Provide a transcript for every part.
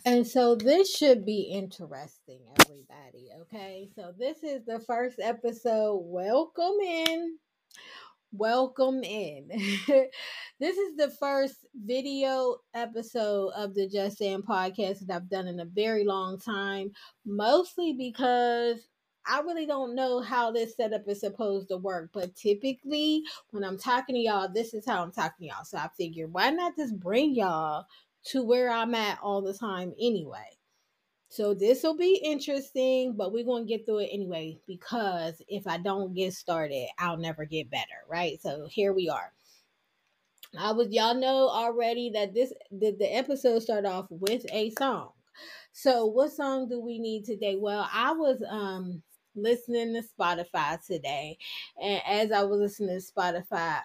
And so this should be interesting, everybody. Okay. So this is the first episode. Welcome in. Welcome in. This is the first video episode of the Just Saying podcast that I've done in a very long time, mostly because I really don't know how this setup is supposed to work. But typically, when I'm talking to y'all, this is how I'm talking to y'all. So I figured, why not just bring y'all to where I'm at all the time anyway? So this will be interesting, but we're going to get through it anyway because if I don't get started, I'll never get better, right? So here we are. Y'all know already that the episode started off with a song. So what song do we need today? Well, I was listening to Spotify today, and as I was listening to Spotify,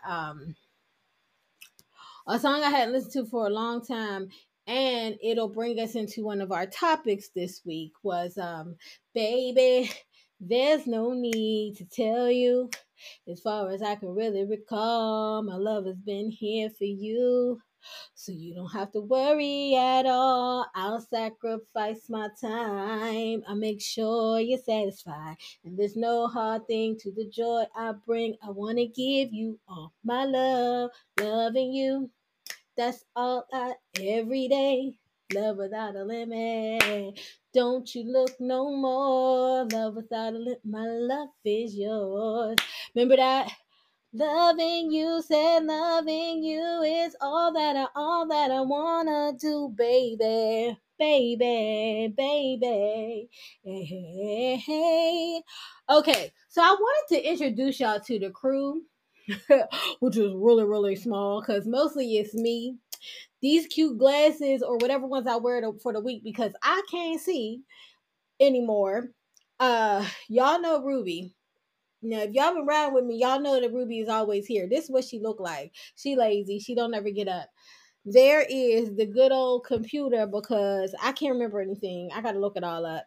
a song I hadn't listened to for a long time, and it'll bring us into one of our topics this week was baby, there's no need to tell you. As far as I can really recall, my love has been here for you. So you don't have to worry at all. I'll sacrifice my time. I'll make sure you're satisfied. And there's no hard thing to the joy I bring. I want to give you all my love, loving you. That's all I every day. Love without a limit. Don't you look no more. Love without a limit. My love is yours. Remember that? Loving you, said loving you is all that I wanna do, baby. Baby, baby. Hey, hey, hey. Okay, so I wanted to introduce y'all to the crew. Which was really, really small because mostly it's me. These cute glasses or whatever ones I wear for the week because I can't see anymore. Y'all know Ruby. Now, if y'all been riding with me, y'all know that Ruby is always here. This is what she look like. She lazy. She don't ever get up. There is the good old computer because I can't remember anything. I got to look it all up.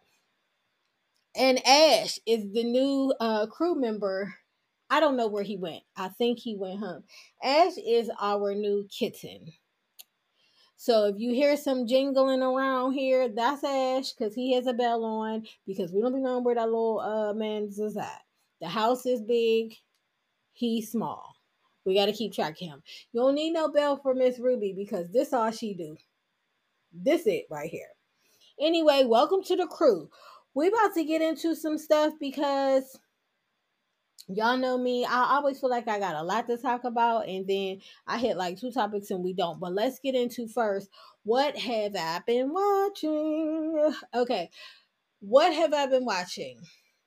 And Ash is the new crew member. I don't know where he went. I think he went home. Ash is our new kitten. So if you hear some jingling around here, that's Ash because he has a bell on because we don't be knowing where that little man's is at. The house is big. He's small. We got to keep track of him. You don't need no bell for Miss Ruby because this all she do. This it right here. Anyway, welcome to the crew. We about to get into some stuff because y'all know me. I always feel like I got a lot to talk about, and then I hit like two topics and we don't. But let's get into first. What have I been watching? Okay, what have I been watching?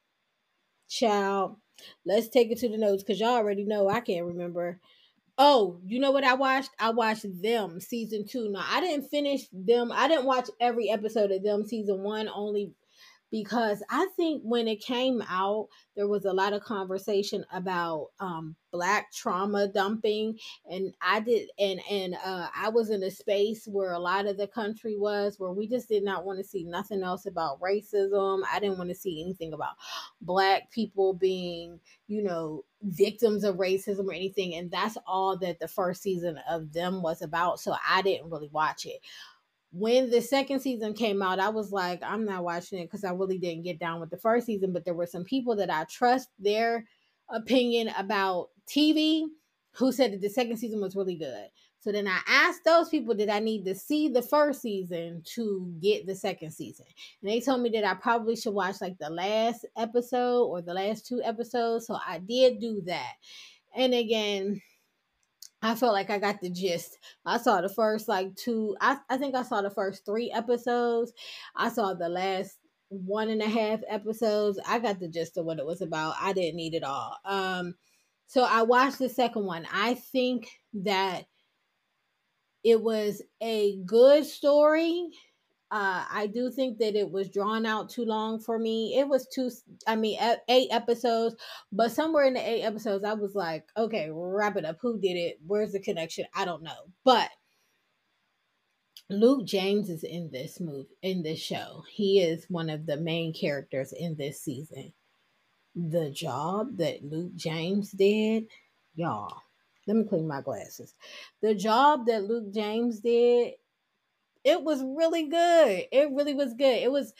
Child, let's take it to the notes because y'all already know I can't remember. Oh, you know what I watched? I watched Them season 2. Now I didn't finish Them. I didn't watch every episode of Them season 1 only because I think when it came out, there was a lot of conversation about black trauma dumping, and I was in a space where a lot of the country was where we just did not want to see nothing else about racism. I didn't want to see anything about black people being, victims of racism or anything, and that's all that the first season of Them was about. So I didn't really watch it when the second season came out. I was like, I'm not watching it because I really didn't get down with the first season. But there were some people that I trust their opinion about TV who said that the second season was really good. So then I asked those people, did I need to see the first season to get the second season? And they told me that I probably should watch like the last episode or the last two episodes. So I did do that. And again, I felt like I got the gist. I saw the first like two. I think I saw the first three episodes. I saw the last one and a half episodes. I got the gist of what it was about. I didn't need it all. So I watched the second one. I think that it was a good story. I do think that it was drawn out too long for me. It was eight episodes, but somewhere in the eight episodes, I was like, okay, wrap it up. Who did it? Where's the connection? I don't know. But Luke James is in this show. He is one of the main characters in this season. The job that Luke James did, y'all. Let me clean my glasses. The job that Luke James did, It was really good. It really was good. It was.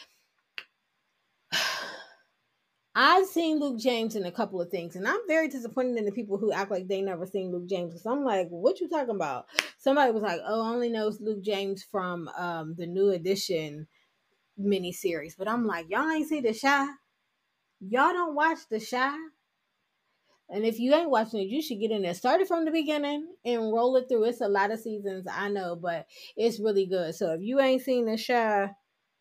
I've seen Luke James in a couple of things, and I'm very disappointed in the people who act like they never seen Luke James. Because I'm like, what you talking about? Somebody was like, oh, I only knows Luke James from the New Edition miniseries. But I'm like, y'all ain't see The Shy? Y'all don't watch The Shy? And if you ain't watching it, you should get in there. Start it from the beginning and roll it through. It's a lot of seasons, I know, but it's really good. So if you ain't seen The Shy,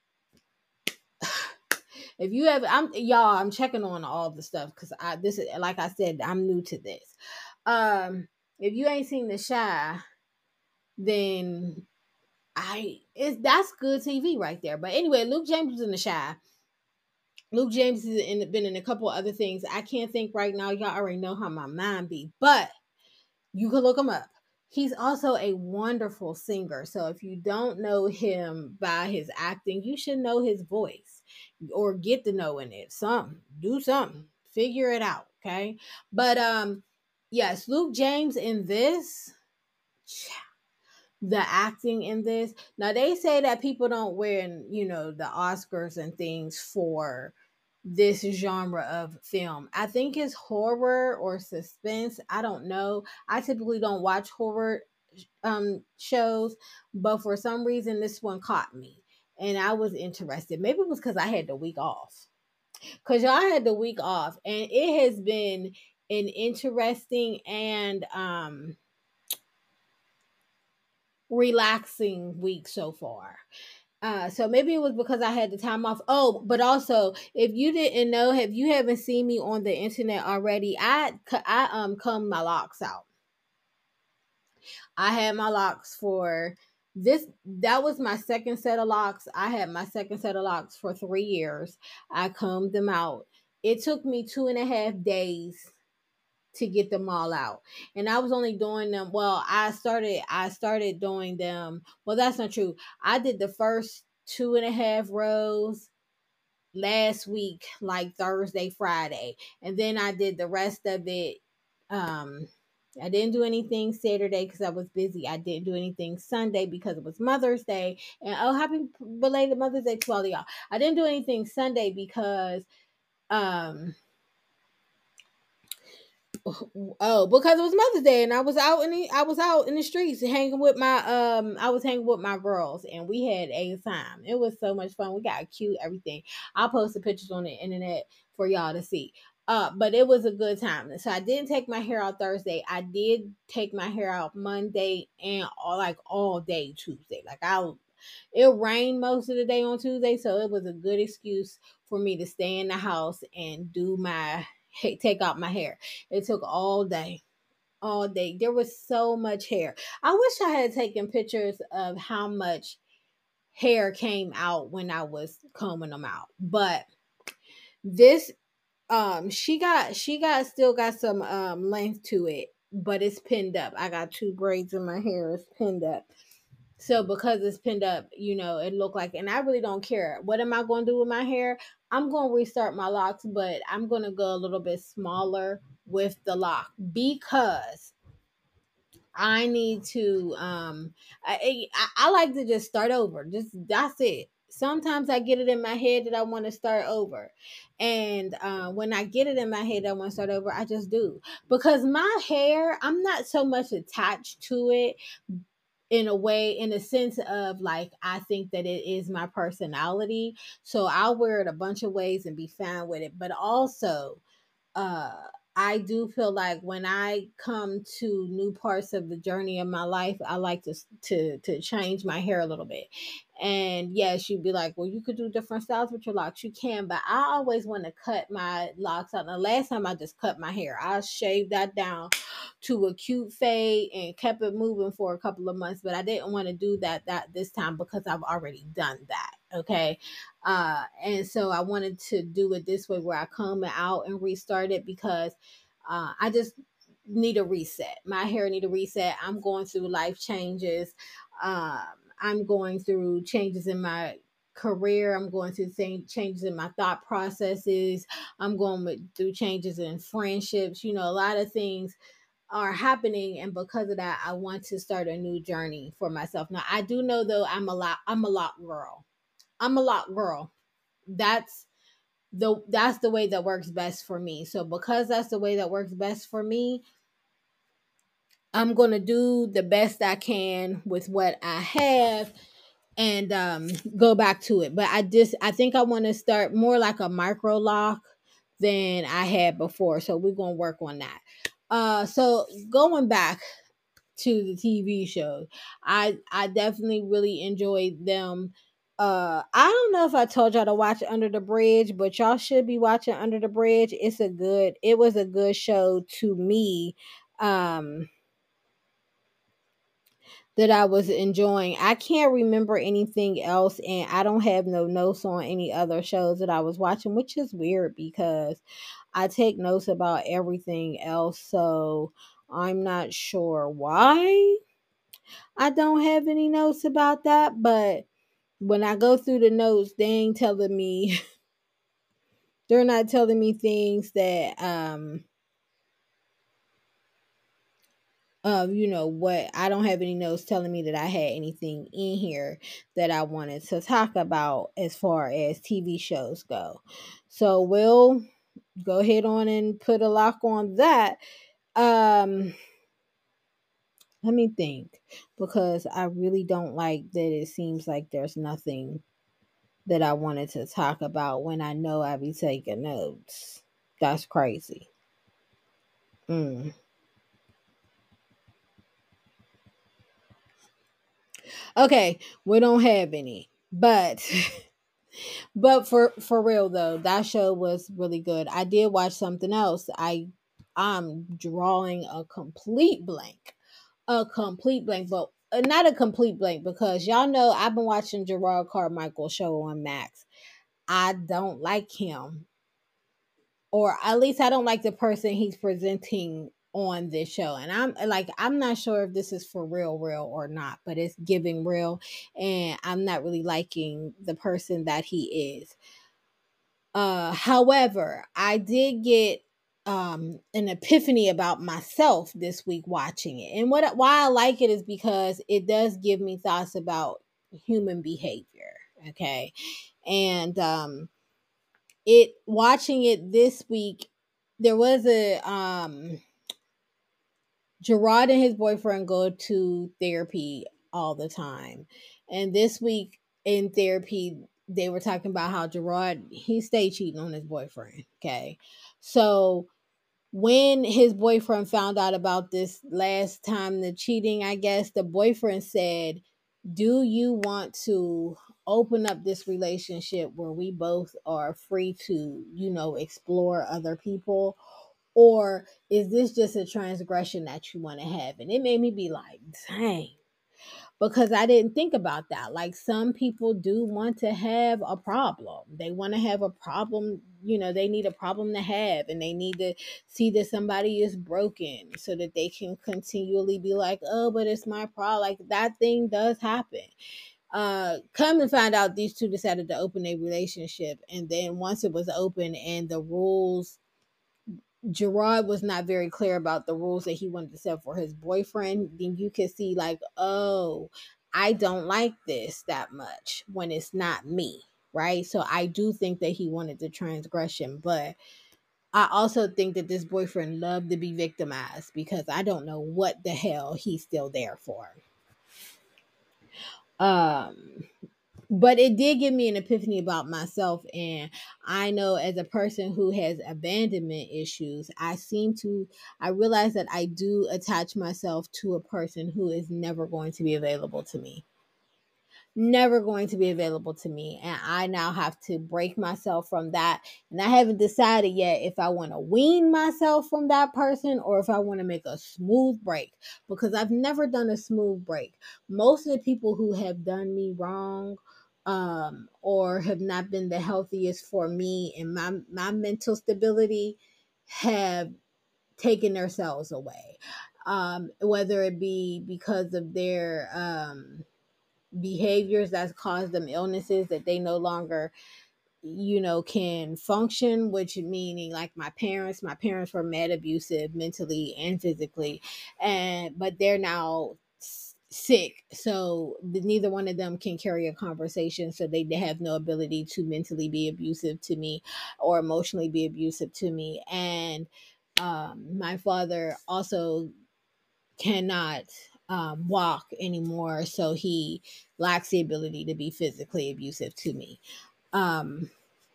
if you have, I'm checking on all the stuff because this is, like I said, I'm new to this. If you ain't seen The Shy, then that's good TV right there. But anyway, Luke James was in The Shy. Luke James has been in a couple other things. I can't think right now. Y'all already know how my mind be, but you can look him up. He's also a wonderful singer. So if you don't know him by his acting, you should know his voice or get to knowing it. Do something. Figure it out. Okay. But yes, Luke James in this, the acting in this. Now they say that people don't win, the Oscars and things for this genre of film. I think it's horror or suspense. I don't know. I typically don't watch horror shows, but for some reason this one caught me and I was interested. Maybe it was because I had the week off. Because y'all had the week off, and it has been an interesting and relaxing week so far. So maybe it was because I had the time off. Oh, but also, if you didn't know, if you haven't seen me on the internet already, I comb my locks out. I had my locks for this. That was my second set of locks. I had my second set of locks for 3 years. I combed them out. It took me 2.5 days to get them all out, and I was only doing them. Well, I started doing them. Well, that's not true. I did the first 2.5 rows last week, like Thursday, Friday, and then I did the rest of it. Um, I didn't do anything Saturday because I was busy. I didn't do anything Sunday because it was Mother's Day, and oh, happy belated Mother's Day to all of y'all. I didn't do anything Sunday because um because it was Mother's Day and I was out in the streets hanging with my I was hanging with my girls and we had a time. It was so much fun. We got cute everything. I'll post the pictures on the internet for y'all to see. But it was a good time. So I didn't take my hair out Thursday. I did take my hair out Monday and all day Tuesday. It rained most of the day on Tuesday, so it was a good excuse for me to stay in the house and take out my hair. It took all day. All day. There was so much hair. I wish I had taken pictures of how much hair came out when I was combing them out. But this she got still got some length to it, but it's pinned up. I got two braids in my hair. It's pinned up. So because it's pinned up, it looked like, and I really don't care. What am I going to do with my hair? I'm going to restart my locks, but I'm going to go a little bit smaller with the lock because I need to I like to just start over. Just that's it. Sometimes I get it in my head that I want to start over. And when I get it in my head that I want to start over, I just do. Because my hair, I'm not so much attached to it in a sense of like I think that it is my personality. So I'll wear it a bunch of ways and be fine with it. But also uh I do feel like when I come to new parts of the journey of my life, I like to change my hair a little bit. And yes, you'd be like, well, you could do different styles with your locks. You can, but I always want to cut my locks out. The last time I just cut my hair, I shaved that down to a cute fade and kept it moving for a couple of months. But I didn't want to do that this time because I've already done that. Okay. And so I wanted to do it this way where I comb it out and restart it because I just need a reset. My hair need a reset. I'm going through life changes. Um, I'm going through changes in my career. I'm going through changes in my thought processes. I'm going through changes in friendships. A lot of things are happening, and because of that I want to start a new journey for myself. Now I do know though I'm a lot girl. I'm a lot girl. That's the way that works best for me. So because that's the way that works best for me, I'm going to do the best I can with what I have and go back to it. But I think I want to start more like a micro lock than I had before. So we're going to work on that. So going back to the TV shows, I definitely really enjoyed them. I don't know if I told y'all to watch Under the Bridge, but y'all should be watching Under the Bridge. It was a good show to me. Um that I was enjoying. I can't remember anything else, and I don't have no notes on any other shows that I was watching, which is weird because I take notes about everything else. So I'm not sure why I don't have any notes about that. But when I go through the notes, they ain't telling me, they're not telling me things that, what, I don't have any notes telling me that I had anything in here that I wanted to talk about as far as TV shows go. So we'll go ahead on and put a lock on that. Um Let me think, because I really don't like that it seems like there's nothing that I wanted to talk about when I know I be taking notes. That's crazy. Mm. Okay, we don't have any. But but for real though, that show was really good. I did watch something else. I'm drawing a complete blank. A complete blank, but not a complete blank because y'all know I've been watching Gerard Carmichael show on Max. I don't like him, or at least I don't like the person he's presenting on this show. And I'm not sure if this is for real or not, but it's giving real, and I'm not really liking the person that he is. However, I did get an epiphany about myself this week watching it. And why I like it is because it does give me thoughts about human behavior. Okay. And it watching it this week, there was a Gerard and his boyfriend go to therapy all the time. And this week in therapy, they were talking about how Gerard, he stayed cheating on his boyfriend. Okay. So when his boyfriend found out about this last time, the cheating, I guess, the boyfriend said, do you want to open up this relationship where we both are free to, explore other people? Or is this just a transgression that you want to have? And it made me be like, dang, because I didn't think about that. Like, some people do want to have a problem. They want to have a problem, they need a problem to have, and they need to see that somebody is broken so that they can continually be like, oh, but it's my problem. Like, that thing does happen. Come and find out, these two decided to open a relationship, and then once it was open and the rules, Gerard was not very clear about the rules that he wanted to set for his boyfriend, then you can see, like, oh, I don't like this that much when it's not me, right? So I do think that he wanted the transgression, but I also think that this boyfriend loved to be victimized, because I don't know what the hell he's still there for. Um but it did give me an epiphany about myself, and I know, as a person who has abandonment issues, I realize that I do attach myself to a person who is never going to be available to me, never going to be available to me. And I now have to break myself from that. And I haven't decided yet if I want to wean myself from that person or if I want to make a smooth break, because I've never done a smooth break. Most of the people who have done me wrong, or have not been the healthiest for me and my mental stability, have taken themselves away. Whether it be because of their behaviors that's caused them illnesses that they no longer can function, which meaning like my parents were mad abusive mentally and physically, but they're now sick, so neither one of them can carry a conversation, so they have no ability to mentally be abusive to me or emotionally be abusive to me. And my father also cannot walk anymore, so he lacks the ability to be physically abusive to me. um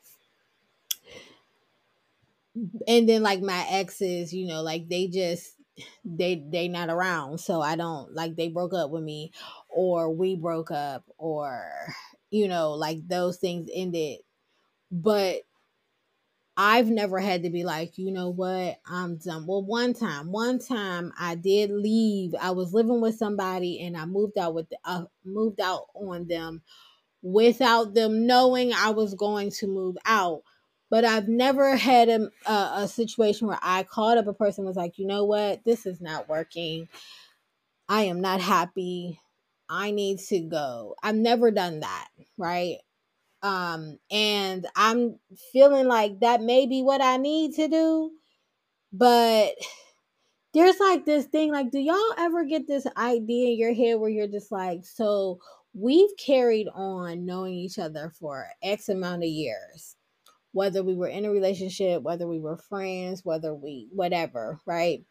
and then like my exes, like they not around, so I don't like, they broke up with me or we broke up, or like those things ended. But I've never had to be like, you know what, I'm done. Well, one time I did leave. I was living with somebody and I moved out on them without them knowing I was going to move out. But I've never had a situation where I called up a person and was like, you know what, this is not working. I am not happy. I need to go. I've never done that, right? And I'm feeling like that may be what I need to do. But there's like this thing, like, do y'all ever get this idea in your head where you're just like, so we've carried on knowing each other for X amount of years, whether we were in a relationship, whether we were friends, whether we, whatever, right?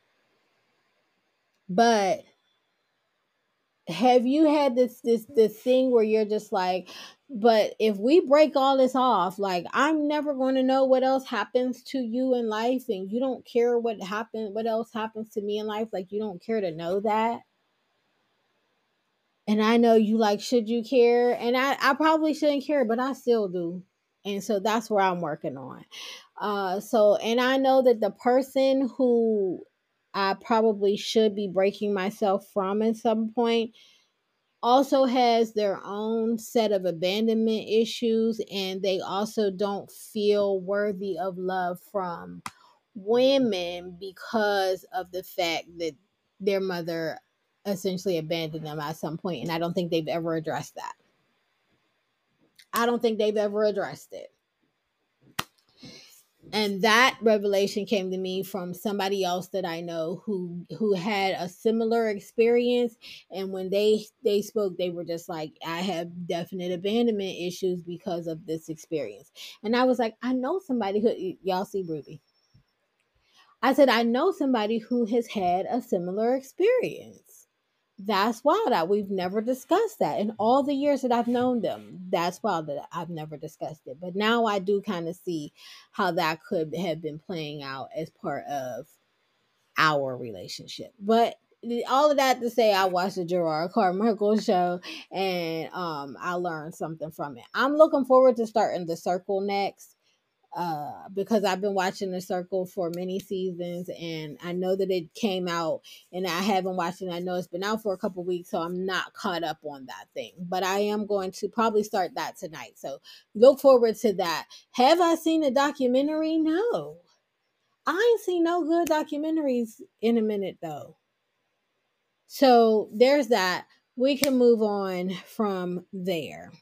But have you had this thing where you're just like, but if we break all this off, like, I'm never going to know what else happens to you in life, and you don't care what else happens to me in life, like, you don't care to know that. And I know you like, should you care? And I probably shouldn't care, but I still do. And so that's where I'm working on. And I know that the person who I probably should be breaking myself from at some point also has their own set of abandonment issues, and they also don't feel worthy of love from women because of the fact that their mother essentially abandoned them at some point. And I don't think they've ever addressed that. I don't think they've ever addressed it. And that revelation came to me from somebody else that I know who had a similar experience. And when they spoke, they were just like, I have definite abandonment issues because of this experience. And I was like, I know somebody who, y'all see Ruby, I said, I know somebody who has had a similar experience. That's wild that we've never discussed that in all the years that I've known them. That's wild that I've never discussed it. But now I do kind of see how that could have been playing out as part of our relationship. But all of that to say, I watched the Gerard Carmichael show, and I learned something from it. I'm looking forward to starting The Circle next, because I've been watching The Circle for many seasons, and I know that it came out, and I haven't watched it. I know it's been out for a couple weeks, so I'm not caught up on that thing. But I am going to probably start that tonight. So look forward to that. Have I seen a documentary? No. I ain't seen no good documentaries in a minute though. So there's that. We can move on from there.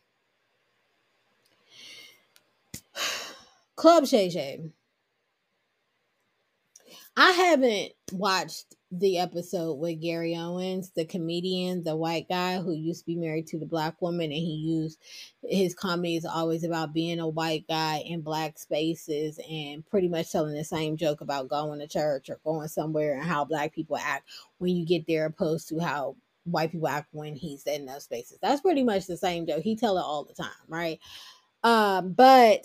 Club Shay Shay. I haven't watched the episode with Gary Owens, the comedian, the white guy who used to be married to the black woman, and he used his comedy is always about being a white guy in black spaces and pretty much telling the same joke about going to church or going somewhere and how black people act when you get there, opposed to how white people act when he's in those spaces. That's pretty much the same joke. He tell it all the time, right? But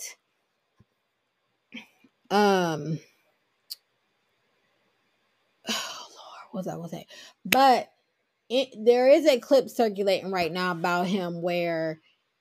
um oh Lord, what's that? What's that? But there is a clip circulating right now about him where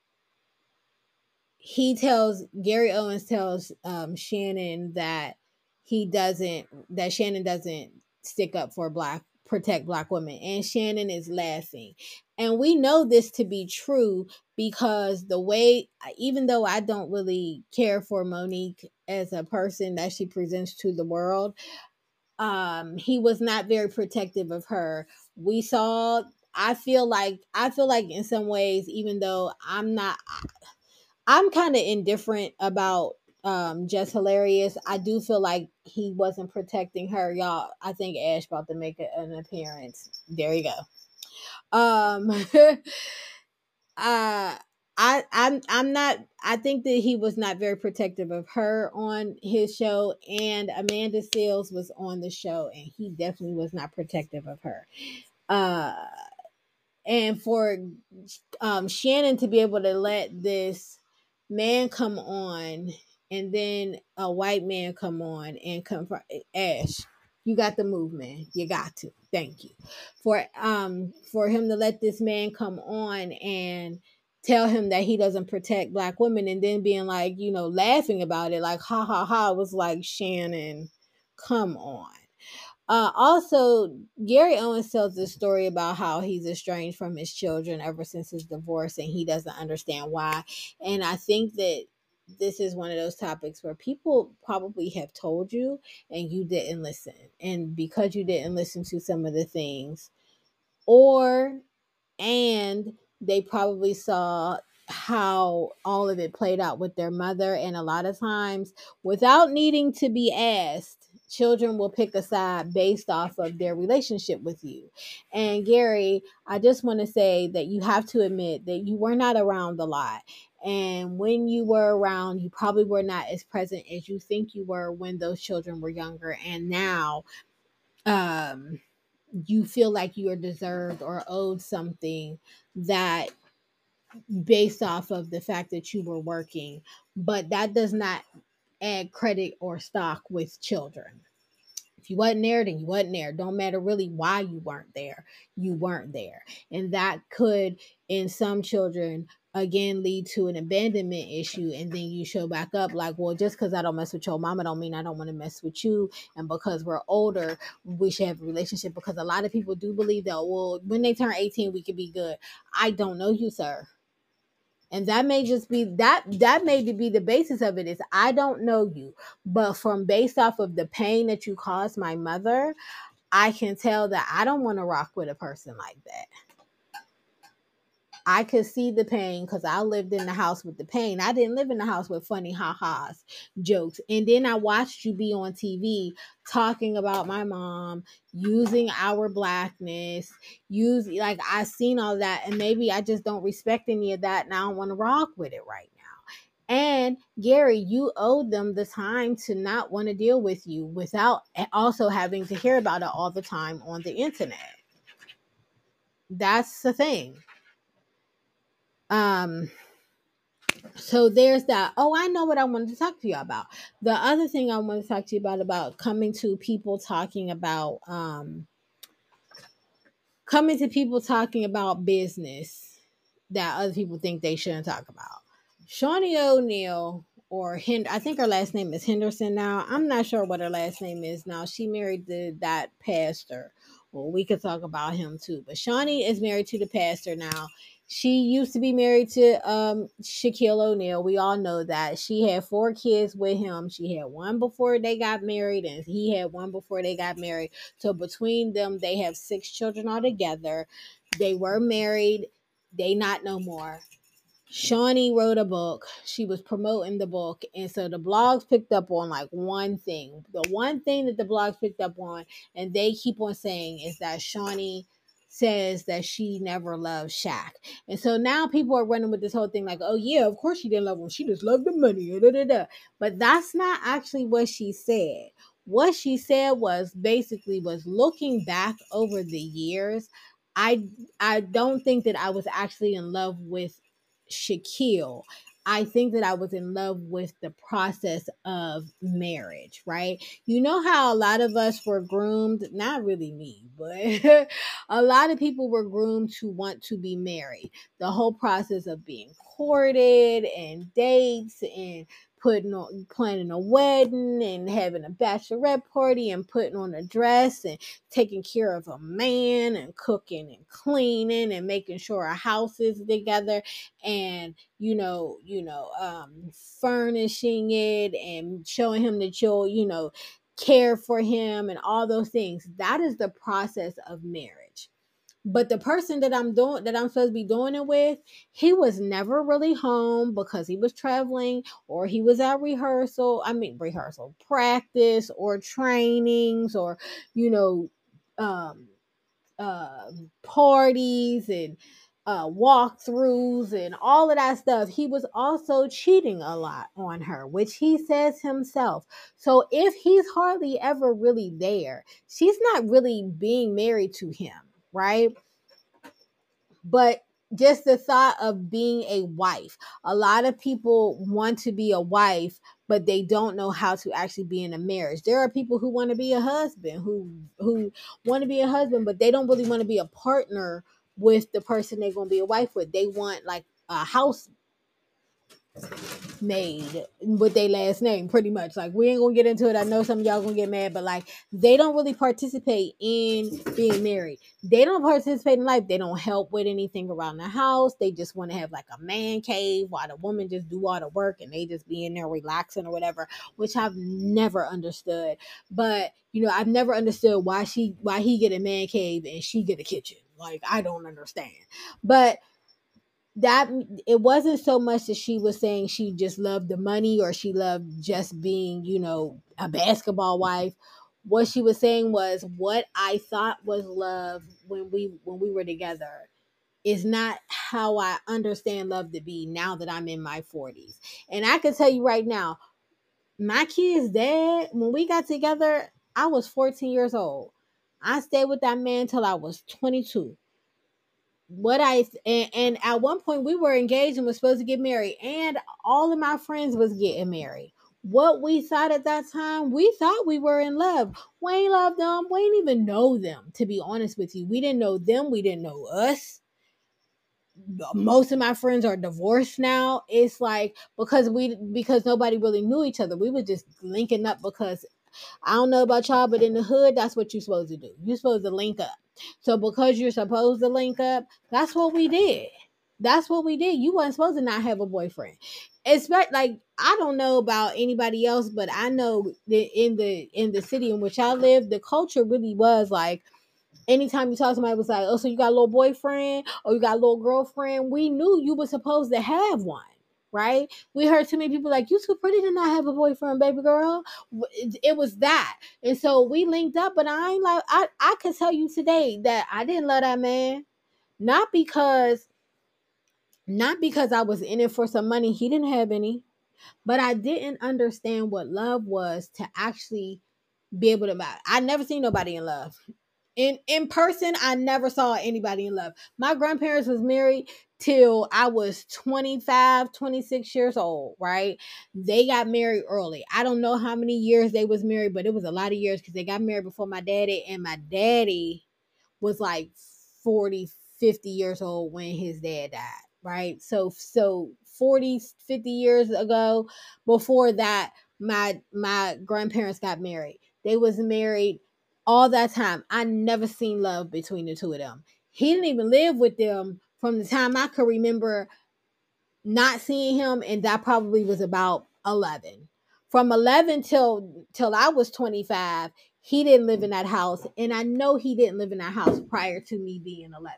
Gary Owens tells Shannon that Shannon doesn't stick up for protect black women, and Shannon is laughing. And we know this to be true because the way, even though I don't really care for Monique as a person that she presents to the world, he was not very protective of her. We saw, I feel like in some ways, even though I'm kind of indifferent about Just Hilarious. I do feel like he wasn't protecting her, y'all. I think Ash about to make an appearance. There you go. Uh I'm not, I think that he was not very protective of her on his show, and Amanda Seales was on the show and he definitely was not protective of her. Uh and for Shannon to be able to let this man come on and then a white man come on and confront Ash, you got the movement. You got to. Thank you. For him to let this man come on and tell him that he doesn't protect black women and then being like, laughing about it, like ha ha ha, was like, Shannon, come on. Also, Gary Owens tells this story about how he's estranged from his children ever since his divorce, and he doesn't understand why. And I think that this is one of those topics where people probably have told you and you didn't listen. And because you didn't listen to some of the things, or and they probably saw how all of it played out with their mother, and a lot of times without needing to be asked, children will pick a side based off of their relationship with you. And Gary, I just want to say that you have to admit that you were not around a lot, and when you were around, you probably were not as present as you think you were when those children were younger. And now um you feel like you are deserved or owed something, that based off of the fact that you were working, but that does not add credit or stock with children. If you wasn't there, then you wasn't there. Don't matter really why you weren't there. You weren't there. And that could, in some children, again lead to an abandonment issue. And then you show back up like, well, just because I don't mess with your mama don't mean I don't want to mess with you. And because we're older, we should have a relationship. Because a lot of people do believe that, well, when they turn 18, we could be good. I don't know you, sir. And that may just be that may be the basis of it, is I don't know you, but from based off of the pain that you caused my mother, I can tell that I don't want to rock with a person like that. I could see the pain because I lived in the house with the pain. I didn't live in the house with funny ha-has, jokes. And then I watched you be on TV talking about my mom, using our blackness, like I seen all that, and maybe I just don't respect any of that and I don't want to rock with it right now. And Gary, you owed them the time to not want to deal with you without also having to hear about it all the time on the internet. That's the thing. Um, so there's that. Oh, I know what I wanted to talk to you about. The other thing I want to talk to you about coming to people talking about business that other people think they shouldn't talk about. Shawnee O'Neal, or I think her last name is Henderson now. I'm not sure what her last name is now. She married that pastor. Well, we could talk about him too. But Shawnee is married to the pastor now. She used to be married to Shaquille O'Neal. We all know that. She had 4 kids with him. She had one before they got married, and he had one before they got married. So between them, they have 6 children altogether. They were married. They not no more. Shawnee wrote a book. She was promoting the book. And so the blogs picked up on like one thing. The one thing that the blogs picked up on, and they keep on saying, is that Shawnee says that she never loved Shaq. And so now people are running with this whole thing like, oh yeah, of course she didn't love him. She just loved the money. Da, da, da. But that's not actually what she said. What she said was basically was looking back over the years, I I don't think that I was actually in love with Shaquille. I think that I was in love with the process of marriage, right? You know how a lot of us were groomed, not really me, but a lot of people were groomed to want to be married. The whole process of being courted and dates and planning a wedding and having a bachelorette party and putting on a dress and taking care of a man and cooking and cleaning and making sure a house is together, and furnishing it and showing him that you'll care for him and all those things. That is the process of marriage. But the person that I'm supposed to be doing it with, he was never really home because he was traveling or he was at rehearsal, practice or trainings or, you know, um uh, parties and walkthroughs and all of that stuff. He was also cheating a lot on her, which he says himself. So if he's hardly ever really there, she's not really being married to him, right? But just the thought of being a wife. A lot of people want to be a wife, but they don't know how to actually be in a marriage. There are people who want to be a husband, who want to be a husband, but they don't really want to be a partner with the person they're going to be a wife with. They want like a house made with their last name, pretty much. Like, we ain't gonna get into it. I know some of y'all gonna get mad, but like, they don't really participate in being married. They don't participate in life. They don't help with anything around the house. They just want to have like a man cave while the woman just do all the work and they just be in there relaxing or whatever, which I've never understood. But I've never understood why he get a man cave and she get a kitchen. Like, I don't understand. But that it wasn't so much that she was saying she just loved the money or she loved just being, a basketball wife. What she was saying was, what I thought was love when we were together is not how I understand love to be now that I'm in my 40s. And I can tell you right now, my kid's dad, when we got together, I was 14 years old. I stayed with that man till I was 22. And at one point we were engaged and was supposed to get married, and all of my friends was getting married. What we thought at that time, we thought we were in love. We ain't love them. We ain't even know them, to be honest with you. We didn't know them. We didn't know us. Most of my friends are divorced now. It's like, because nobody really knew each other. We were just linking up because I don't know about y'all, but in the hood, that's what you're supposed to do. You're supposed to link up. So because you're supposed to link up, that's what we did. That's what we did. You weren't supposed to not have a boyfriend. It's like, I don't know about anybody else, but I know that in the city in which I live, the culture really was like, anytime you talk to somebody, was like, oh, so you got a little boyfriend or you got a little girlfriend? We knew you were supposed to have one, right? We heard too many people like, you too pretty to not have a boyfriend, baby girl. It was that. And so we linked up, but I ain't like, I can tell you today that I didn't love that man. Not because I was in it for some money. He didn't have any. But I didn't understand what love was to actually be able to buy. I never seen nobody in love. In person, I never saw anybody in love. My grandparents was married till I was 25, 26 years old, right? They got married early. I don't know how many years they was married, but it was a lot of years because they got married before my daddy, and my daddy was like 40, 50 years old when his dad died, right? So 40, 50 years ago, before that, my grandparents got married. They was married all that time. I never seen love between the two of them. He didn't even live with them from the time I could remember not seeing him, and that probably was about 11. From 11 till I was 25, he didn't live in that house, and I know he didn't live in that house prior to me being 11.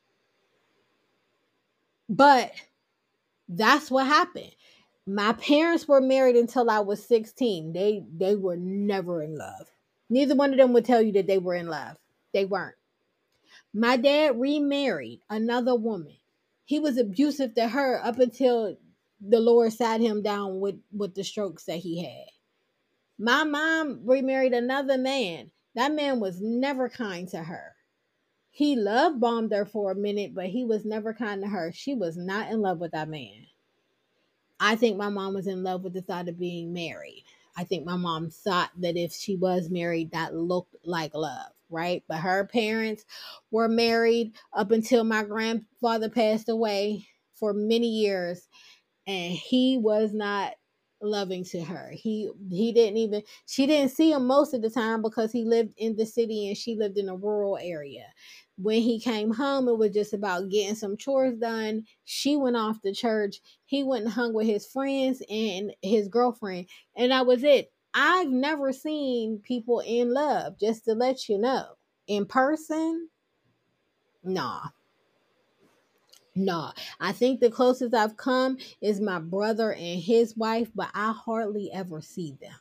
But that's what happened. My parents were married until I was 16. They were never in love. Neither one of them would tell you that they were in love. They weren't. My dad remarried another woman. He was abusive to her up until the Lord sat him down with the strokes that he had. My mom remarried another man. That man was never kind to her. He love bombed her for a minute, but he was never kind to her. She was not in love with that man. I think my mom was in love with the thought of being married. I think my mom thought that if she was married, that looked like love, right? But her parents were married up until my grandfather passed away for many years, and he was not loving to her. He didn't even she didn't see him most of the time because he lived in the city and she lived in a rural area. When he came home, it was just about getting some chores done. She went off to church. He went and hung with his friends and his girlfriend, and that was it. I've never seen people in love, just to let you know. In person, Nah, nah. I think the closest I've come is my brother and his wife, but I hardly ever see them.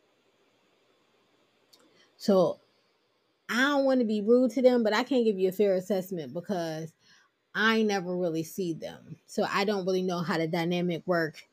So I don't want to be rude to them, but I can't give you a fair assessment because I never really see them. So I don't really know how the dynamic work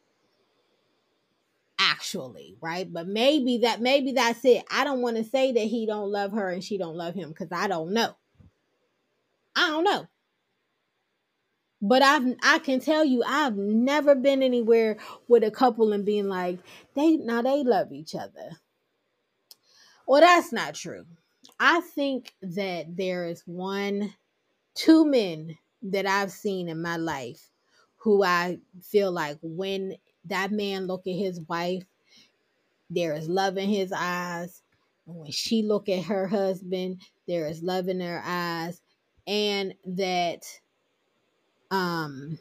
actually, right? But maybe that's it. I don't want to say that he don't love her and she don't love him because I don't know. I don't know. But I can tell you I've never been anywhere with a couple and being like, they love each other. Well, that's not true. I think that there is two men that I've seen in my life who I feel like when that man look at his wife, there is love in his eyes. And when she look at her husband, there is love in her eyes. And um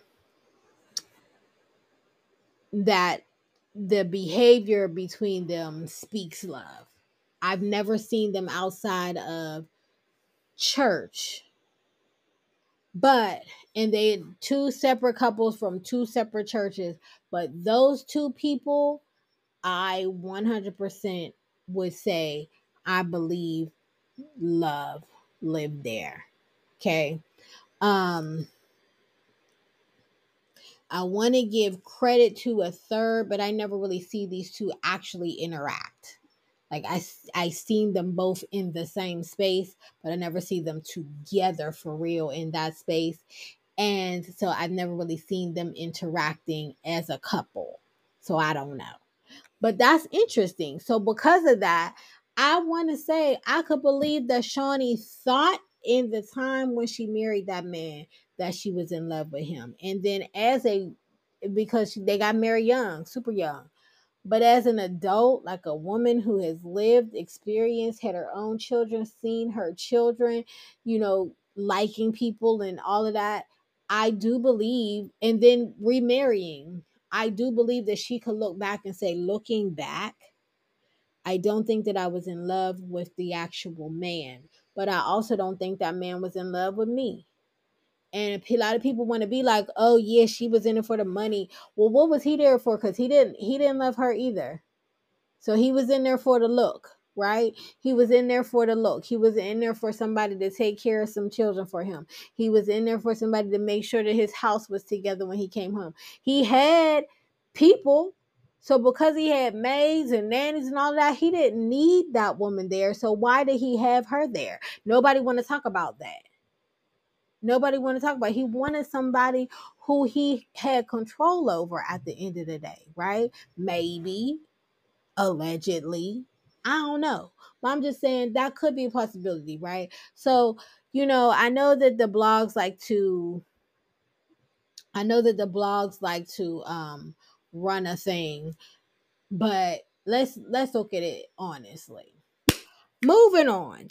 that the behavior between them speaks love. I've never seen them outside of church. But and they two separate couples from two separate churches, but those two people I 100% would say I believe love lived there. Okay. Um I want to give credit to a third, but I never really see these two actually interact. Like I seen them both in the same space, but I never see them together for real in that space. And so I've never really seen them interacting as a couple. So I don't know. But that's interesting. So because of that, I want to say I could believe that Shawnee thought in the time when she married that man that she was in love with him. And then because they got married young, super young. But as an adult, like a woman who has lived, experienced, had her own children, seen her children, liking people and all of that, I do believe, and then remarrying, I do believe that she could look back and say, looking back, I don't think that I was in love with the actual man, but I also don't think that man was in love with me. And a lot of people want to be like, "Oh yeah, she was in it for the money." Well, what was he there for? Because he didn't love her either. So he was in there for the look, right? He was in there for the look. He was in there for somebody to take care of some children for him. He was in there for somebody to make sure that his house was together when he came home. He had people. So because he had maids and nannies and all that, he didn't need that woman there. So why did he have her there? Nobody want to talk about that. Nobody want to talk about it. He wanted somebody who he had control over at the end of the day, right? Maybe allegedly. I don't know. But I'm just saying that could be a possibility, right? So, I know that the blogs like to run a thing, but let's look at it honestly. Moving on.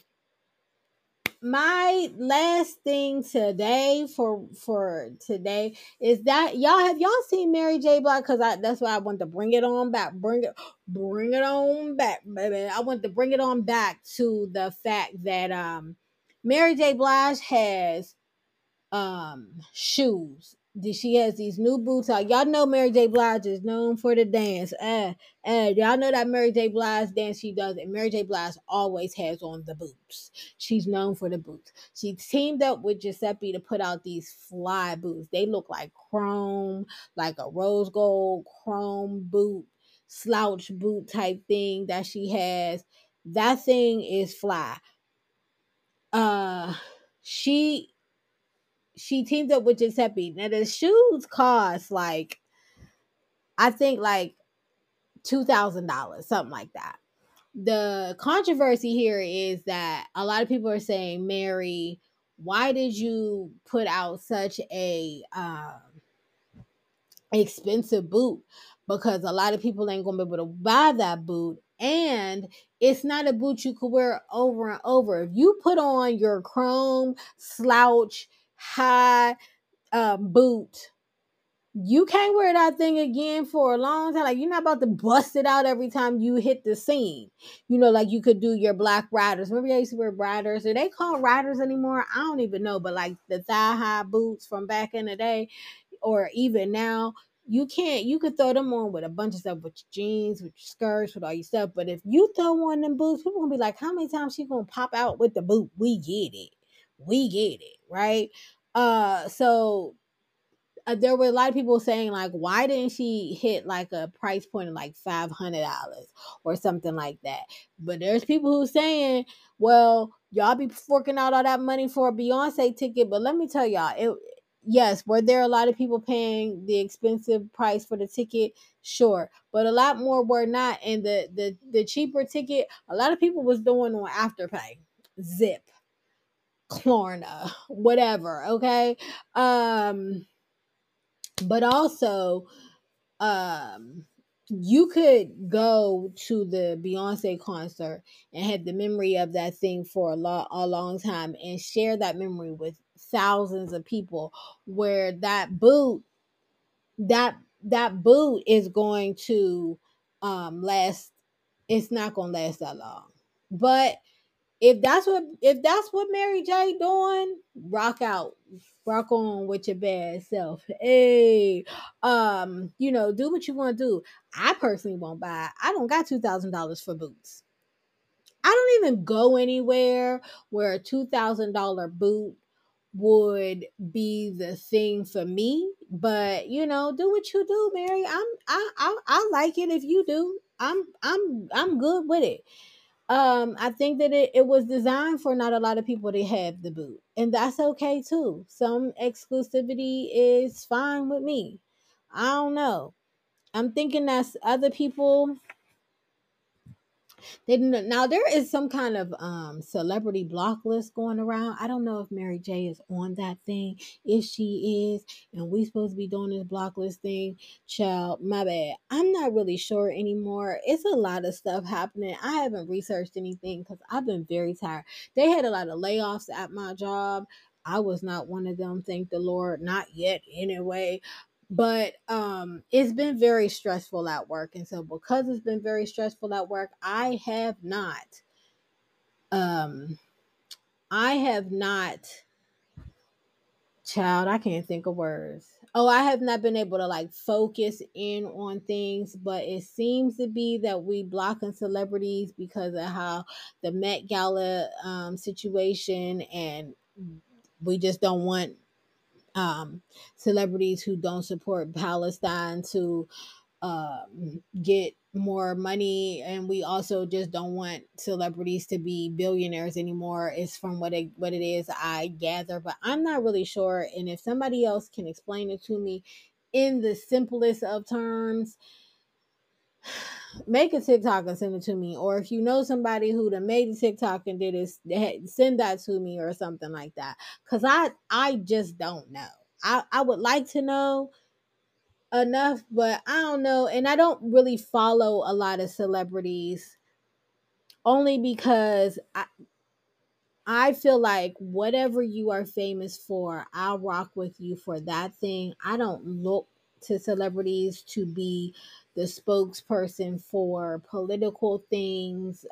My last thing today for today is that y'all seen Mary J. Blige? Because that's why I want to bring it on back. Bring it on back, baby. I want to bring it on back to the fact that Mary J. Blige has shoes. She has these new boots out. Y'all know Mary J. Blige is known for the dance. Y'all know that Mary J. Blige dance she does, and Mary J. Blige always has on the boots. She's known for the boots. She teamed up with Giuseppe to put out these fly boots. They look like chrome, like a rose gold chrome boot, slouch boot type thing that she has. That thing is fly. Uh she she teamed up with Giuseppe. Now the shoes cost like I think like $2,000, something like that. The controversy here is that a lot of people are saying, Mary, why did you put out such a expensive boot? Because a lot of people ain't gonna be able to buy that boot, and it's not a boot you could wear over and over. If you put on your chrome slouch high boot You can't wear that thing again for a long time. Like, you're not about to bust it out every time you hit the scene. Like you could do your black riders. Remember, I used to wear riders. Are they called riders anymore? I don't even know. But like the thigh high boots from back in the day, or even now, you can't. You could throw them on with a bunch of stuff, with your jeans, with your skirts, with all your stuff. But if you throw one of them boots, people gonna be like, "How many times she gonna pop out with the boot?" We get it. We get it, right? So there were a lot of people saying like, why didn't she hit like a price point of like $500 or something like that? But there's people who saying, well, y'all be forking out all that money for a Beyonce ticket, but let me tell y'all, it yes, were there a lot of people paying the expensive price for the ticket? Sure, but a lot more were not. And the cheaper ticket, a lot of people was doing on Afterpay, Zip, Klarna, whatever. Okay, but also um you could go to the Beyonce concert and have the memory of that thing for a long time and share that memory with thousands of people, where that boot is going to last. It's not going to last that long. But if that's what Mary J doing, rock out, rock on with your bad self. Hey, do what you want to do. I personally won't buy. I don't got $2,000 for boots. I don't even go anywhere where a $2,000 boot would be the thing for me. But do what you do, Mary. I like it if you do. I'm good with it. I think that it was designed for not a lot of people to have the boot, and that's okay too. Some exclusivity is fine with me. I don't know. I'm thinking that's other people. They didn't. Now there is some kind of celebrity block list going around. I don't know if Mary J is on that thing. If she is, and we supposed to be doing this block list thing, child, my bad. I'm not really sure anymore. It's a lot of stuff happening. I haven't researched anything because I've been very tired. They had a lot of layoffs at my job. I was not one of them, thank the Lord. Not yet, anyway. But it's been very stressful at work, and so because it's been very stressful at work, um I have not, child, I can't think of words. Oh, I have not been able to like focus in on things, but it seems to be that we blocking celebrities because of how the Met Gala situation, and we just don't want celebrities who don't support Palestine to get more money, and we also just don't want celebrities to be billionaires anymore. It's from what it is, I gather, but I'm not really sure. And if somebody else can explain it to me in the simplest of terms, make a TikTok and send it to me. Or if you know somebody who done made a TikTok and did it, send that to me or something like that. Cause I just don't know. I would like to know enough, but I don't know. And I don't really follow a lot of celebrities, only because I feel like whatever you are famous for, I'll rock with you for that thing. I don't look to celebrities to be the spokesperson for political things,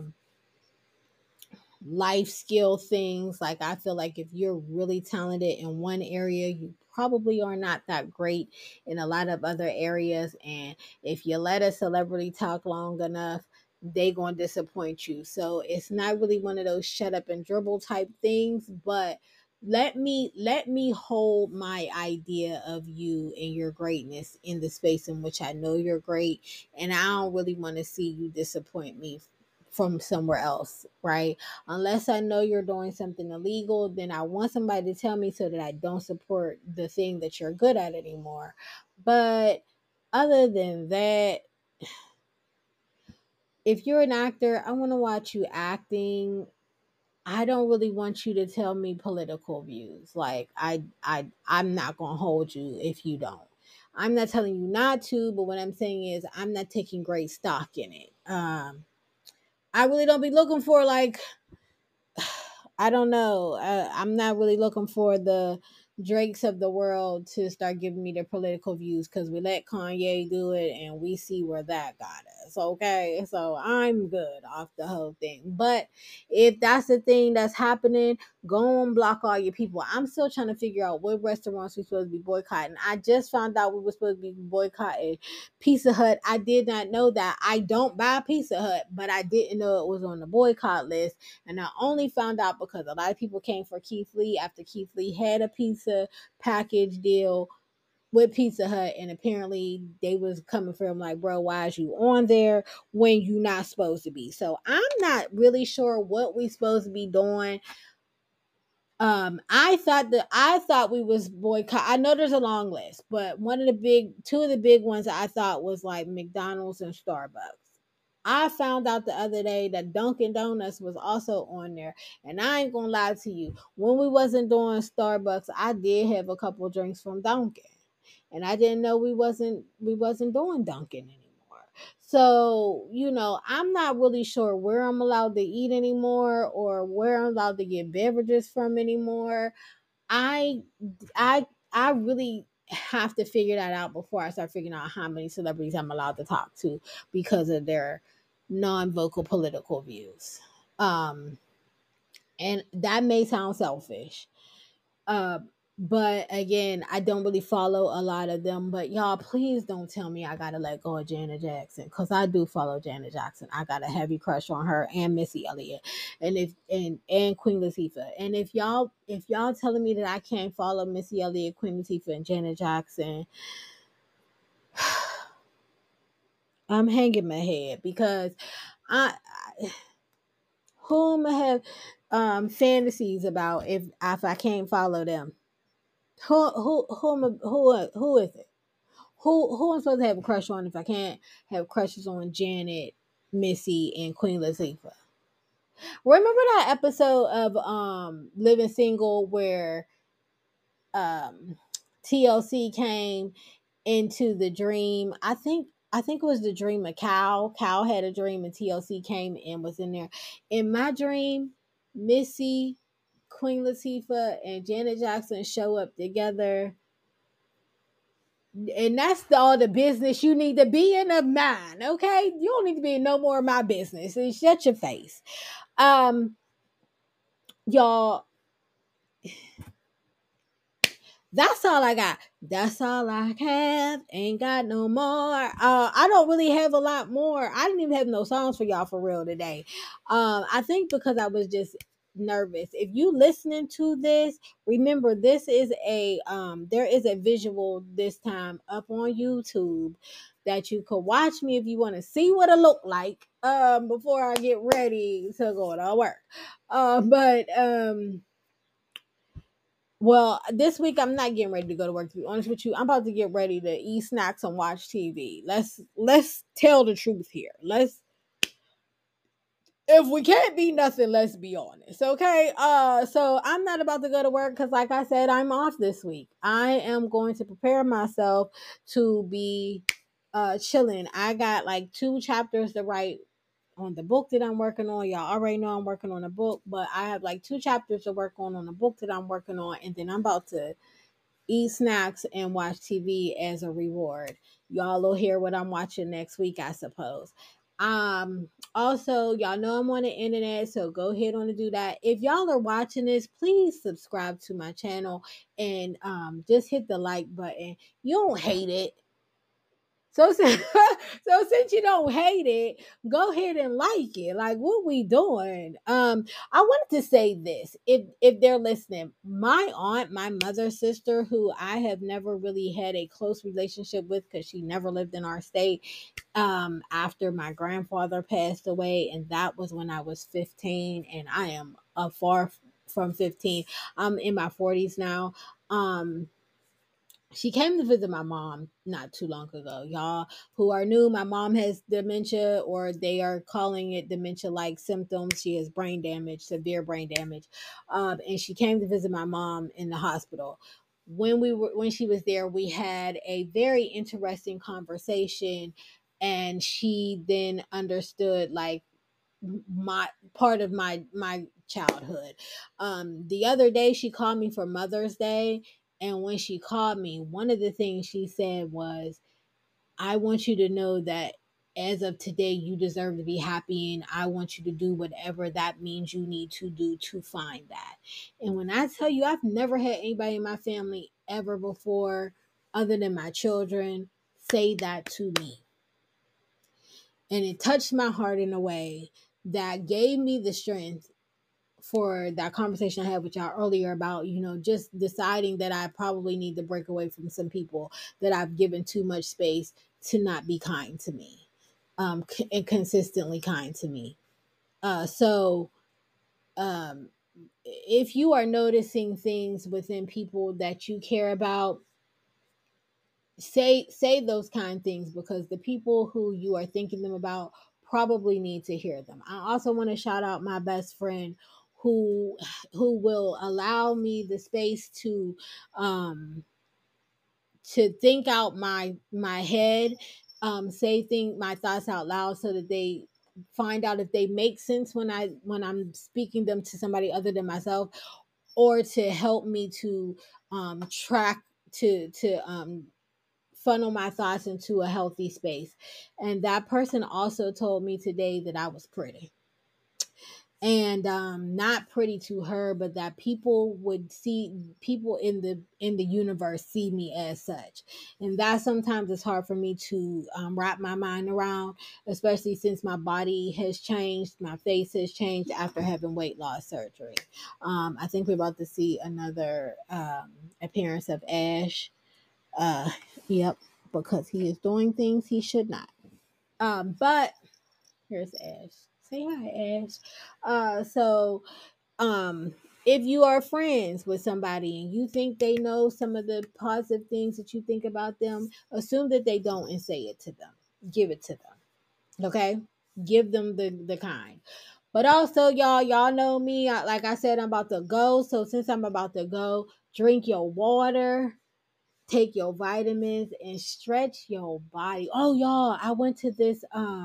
life skill things. Like, I feel like if you're really talented in one area, you probably are not that great in a lot of other areas. And if you let a celebrity talk long enough, they gonna disappoint you. So it's not really one of those shut up and dribble type things, but let me hold my idea of you and your greatness in the space in which I know you're great, and I don't really want to see you disappoint me from somewhere else, right? Unless I know you're doing something illegal, then I want somebody to tell me so that I don't support the thing that you're good at anymore. But other than that, if you're an actor, I want to watch you acting. I don't really want you to tell me political views. Like, I'm not going to hold you if you don't. I'm not telling you not to, but what I'm saying is I'm not taking great stock in it. I really don't be looking for like, I don't know. I'm not really looking for Drakes of the world to start giving me their political views, because we let Kanye do it and we see where that got us. Okay, so I'm good off the whole thing. But if that's the thing that's happening, go and block all your people. I'm still trying to figure out what restaurants we're supposed to be boycotting. I just found out we were supposed to be boycotting Pizza Hut. I did not know that. I don't buy Pizza Hut, but I didn't know it was on the boycott list. And I only found out because a lot of people came for Keith Lee after Keith Lee had a pizza package deal with Pizza Hut, and apparently they was coming for him like, bro, why is you on there when you not supposed to be? So I'm not really sure what we supposed to be doing. I thought we was boycott. I know there's a long list, but two of the big ones I thought was like McDonald's and Starbucks. I found out the other day that Dunkin' Donuts was also on there, and I ain't gonna lie to you. When we wasn't doing Starbucks, I did have a couple drinks from Dunkin', and I didn't know we wasn't doing Dunkin' anymore. So, I'm not really sure where I'm allowed to eat anymore or where I'm allowed to get beverages from anymore. I I really have to figure that out before I start figuring out how many celebrities I'm allowed to talk to because of their non-vocal political views. Um and that may sound selfish. Uh, but again, I don't really follow a lot of them. But y'all, please don't tell me I gotta let go of Janet Jackson, because I do follow Janet Jackson. I got a heavy crush on her and Missy Elliott, and Queen Latifah. And if y'all telling me that I can't follow Missy Elliott, Queen Latifah, and Janet Jackson, I'm hanging my head because I who am I have fantasies about if I can't follow them. Who is it? Who am I supposed to have a crush on if I can't have crushes on Janet, Missy, and Queen Latifah? Remember that episode of Living Single where um TLC came into the dream? I think it was the dream of Cal. Cal had a dream and TLC came and was in there. In my dream, Missy, Queen Latifah, and Janet Jackson show up together, and that's all the business you need to be in of mine. Okay, you don't need to be in no more of my business. And shut your face. Y'all, that's all I got. That's all I have. Ain't got no more. I don't really have a lot more. I didn't even have no songs for y'all for real today. I think because I was just nervous. If you listening to this, remember this is there is a visual this time up on YouTube that you could watch me if you want to see what I look like before I get ready to go to work. But well, this week I'm not getting ready to go to work. To be honest with you, I'm about to get ready to eat snacks and watch TV. Let's tell the truth here. If we can't be nothing, let's be honest. Okay. So I'm not about to go to work because, like I said, I'm off this week. I am going to prepare myself to be chilling. I got like 2 chapters to write on the book that I'm working on. Y'all already know I'm working on a book, but I have like 2 chapters to work on the book that I'm working on, and then I'm about to eat snacks and watch TV as a reward. Y'all will hear what I'm watching next week, I suppose. Also, y'all know I'm on the internet, so go ahead on to do that. If y'all are watching this, please subscribe to my channel and just hit the like button. You don't hate it. So, so since you don't hate it, go ahead and like it. Like, what we doing? I wanted to say this. If they're listening, my aunt, my mother's sister, who I have never really had a close relationship with because she never lived in our state, after my grandfather passed away, and that was when I was 15, and I am far from 15. I'm in my 40s now. She came to visit my mom not too long ago. Y'all who are new, my mom has dementia, or they are calling it dementia like symptoms. She has brain damage, severe brain damage. And she came to visit my mom in the hospital. When she was there, we had a very interesting conversation, and she then understood like my part of my childhood. The other day she called me for Mother's Day, And when she called me, one of the things she said was, I want you to know that as of today, you deserve to be happy, and I want you to do whatever that means you need to do to find that. And when I tell you, I've never had anybody in my family ever before, other than my children, say that to me. And it touched my heart in a way that gave me the strength for that conversation I had with y'all earlier about, just deciding that I probably need to break away from some people that I've given too much space to not be kind to me, and consistently kind to me. So, um, if you are noticing things within people that you care about, say those kind things, because the people who you are thinking them about probably need to hear them. I also want to shout out my best friend who will allow me the space um to think out my head, say my thoughts out loud, so that they find out if they make sense when I'm speaking them to somebody other than myself, or to help me to track to funnel my thoughts into a healthy space. And that person also told me today that I was pretty. And not pretty to her, but that people in the universe see me as such. And that sometimes it's hard for me to wrap my mind around, especially since my body has changed, my face has changed after having weight loss surgery. I think we're about to see another appearance of Ash. uh yep, because he is doing things he should not. But here's Ash. Say hi, Ash. So um if you are friends with somebody and you think they know some of the positive things that you think about them, assume that they don't and say it to them. Give it to them. Okay? Give them the kind. But also, y'all know me. Like I said, I'm about to go. So since I'm about to go, drink your water, take your vitamins, and stretch your body. Oh, y'all, I went to this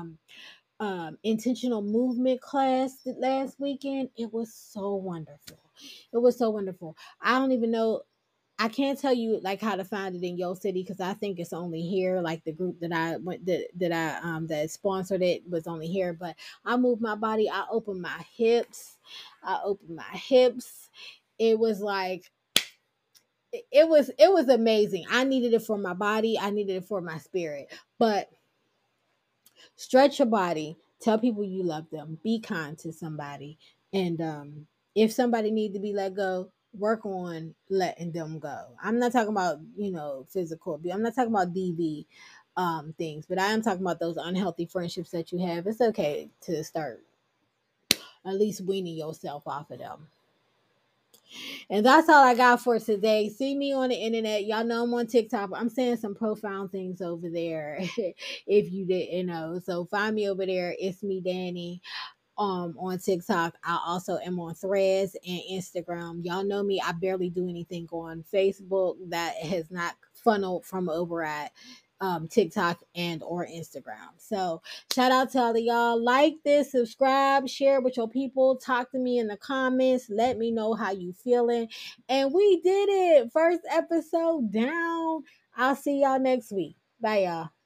intentional movement class last weekend. It was so wonderful. It was so wonderful. I don't even know. I can't tell you like how to find it in your city, because I think it's only here. Like the group that I went that sponsored it was only here. But I moved my body. I opened my hips. I opened my hips. It was like it was amazing. I needed it for my body. I needed it for my spirit. But stretch your body. Tell people you love them. Be kind to somebody. And if somebody needs to be let go, work on letting them go. I'm not talking about, physical abuse. I'm not talking about DV things, but I am talking about those unhealthy friendships that you have. It's okay to start at least weaning yourself off of them. And that's all I got for today. See me on the internet. Y'all know I'm on TikTok. I'm saying some profound things over there if you didn't know. So find me over there. It's me, Danny, on TikTok. I also am on Threads and Instagram. Y'all know me. I barely do anything on Facebook that has not funneled from over at TikTok and or Instagram. So shout out to all of y'all. Like this, subscribe, share with your people. Talk to me in the comments. Let me know how you feeling. And we did it. First episode down. I'll see y'all next week. Bye, y'all.